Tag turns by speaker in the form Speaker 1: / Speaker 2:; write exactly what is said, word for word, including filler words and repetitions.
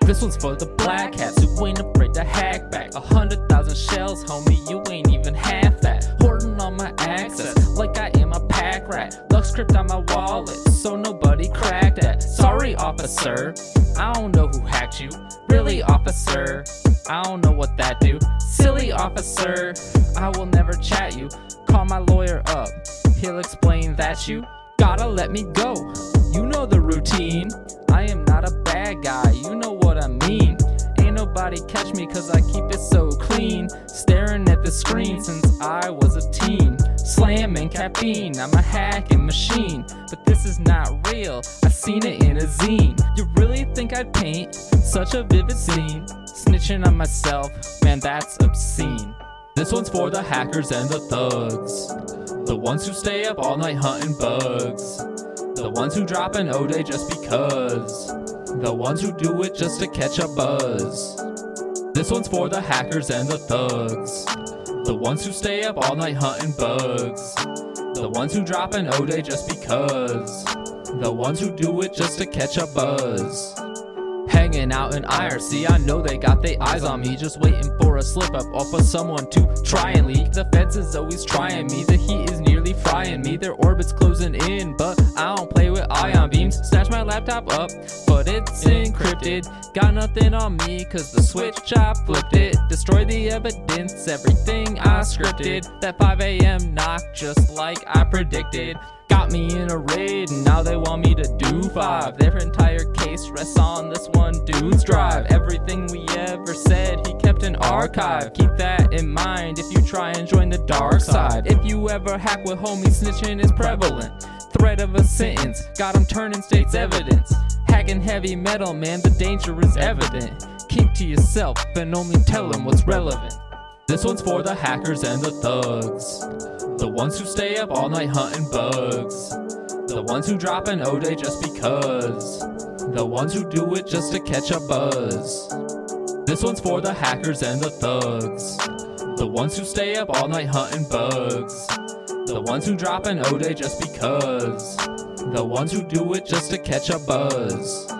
Speaker 1: This one's for the black hats who ain't afraid to hack back. A hundred thousand shells, homie, you ain't even half that. Hoarding all my access like I am a pack rat. Lux crypt on my wallet so nobody cracked that. Sorry, officer, I don't know who hacked you. Really, officer, I don't know what that do. Silly officer, I will never chat you. Call my lawyer up, he'll explain that you gotta let me go. You know the routine, I am not a bad guy, you know what I mean. Ain't nobody catch me cause I keep it so clean. Staring at the screen since I was a teen. Slamming caffeine, I'm a hacking machine. But this is not real, I seen it in a zine. You really think I'd paint such a vivid scene? Snitching on myself, man, that's obscene. This one's for the hackers and the thugs, the ones who stay up all night hunting bugs, the ones who drop an O-Day just because, the ones who do it just to catch a buzz. This one's for the hackers and the thugs, the ones who stay up all night hunting bugs, the ones who drop an O-Day just because, the ones who do it just to catch a buzz. Hanging out in I R C, I know they got their eyes on me, just waiting for a slip up off of someone to try and leak. The feds is always trying me, the heat is nearly frying me. Their orbit's closing in, but I don't play with ion beams. Snatch my laptop up, but it's encrypted. Got nothing on me, cause the switch I flipped it. Destroy the evidence, everything I scripted. That five A M knock, just like I predicted. Got me in a raid, and now they want me to do five. Their entire case rests on this one dude's drive. Everything we ever said, he kept an archive. Keep that in mind if you try and join the dark side. If you ever hack with homies, snitching is prevalent. Threat of a sentence, got him turning state's evidence. Hacking heavy metal, man, the danger is evident. Keep to yourself and only tell them what's relevant. This one's for the hackers and the thugs, the ones who stay up all night hunting bugs, the ones who drop an O-Day just because, the ones who do it just to catch a buzz. This one's for the hackers and the thugs, the ones who stay up all night hunting bugs, the ones who drop an O-Day just because, the ones who do it just to catch a buzz.